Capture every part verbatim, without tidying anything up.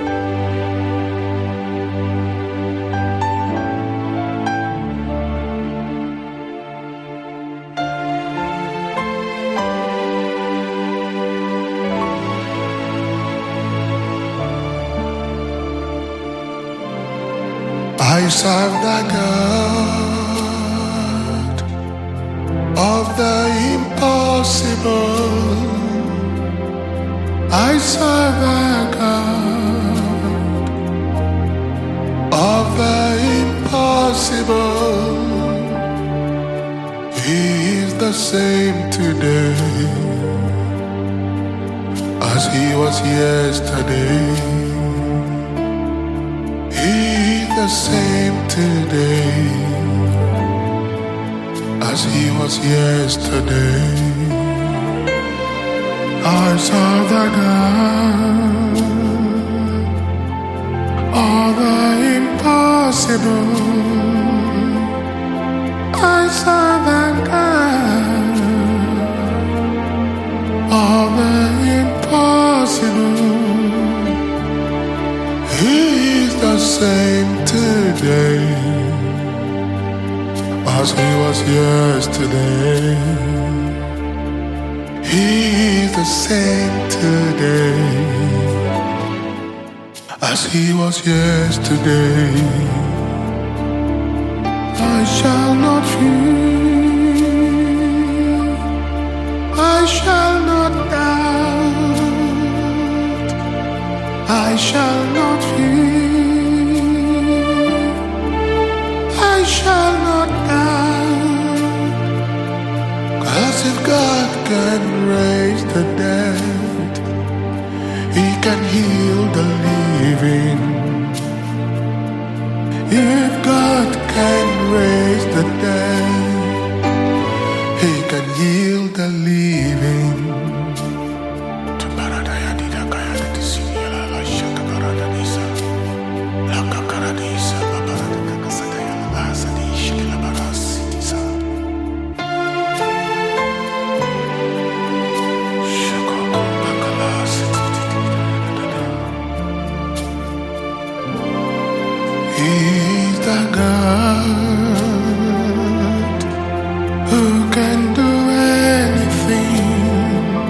I serve the God of the impossible. I serve the God of the impossible. He is the same today as he was yesterday. The same today as he was yesterday. I serve the God of the impossible. I serve the God of the impossible. He is the same today as he was yesterday. He is the same today as he was yesterday. I shall not fear, I shall not doubt, I shall not fear, I shall not doubt. 'Cause if God can raise the dead, he can heal the living. If God can raise the dead, he can heal the living. He's the God who can do anything.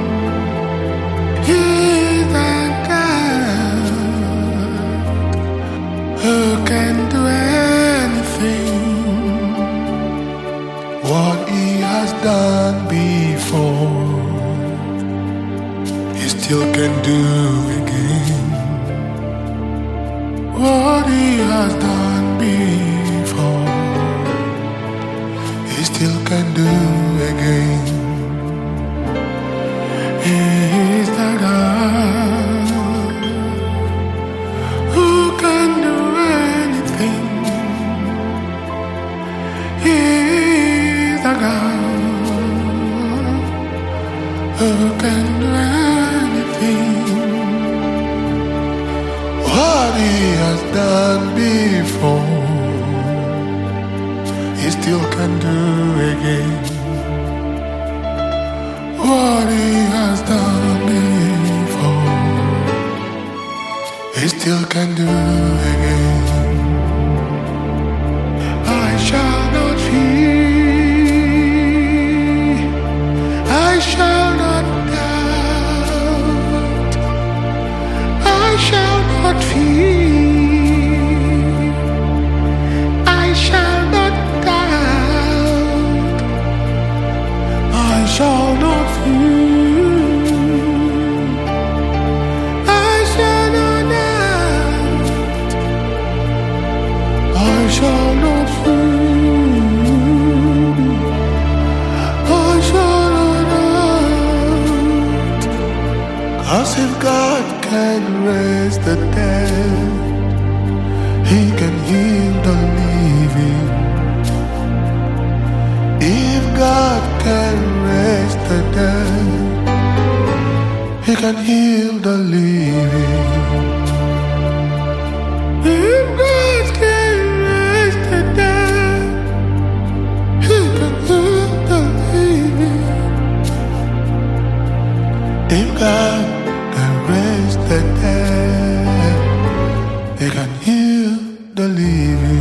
He's the God who can do anything. What he has done before, he still can do again. What he has done before, he still can do again. He is the God who can do anything. He is the God who can do anything. What he has done before, he still can do again. What he has done before, he still can do again. I shall not fear, I shall not doubt, I shall not fear, I shall not doubt, I shall not fear, I shall not doubt, I shall not fear, I shall not doubt. 'Cause if God can raise the dead, he can heal the living. If God can raise the dead, he can heal the living. If God can raise the dead, he can heal the living. If God can raise the dead, believe you.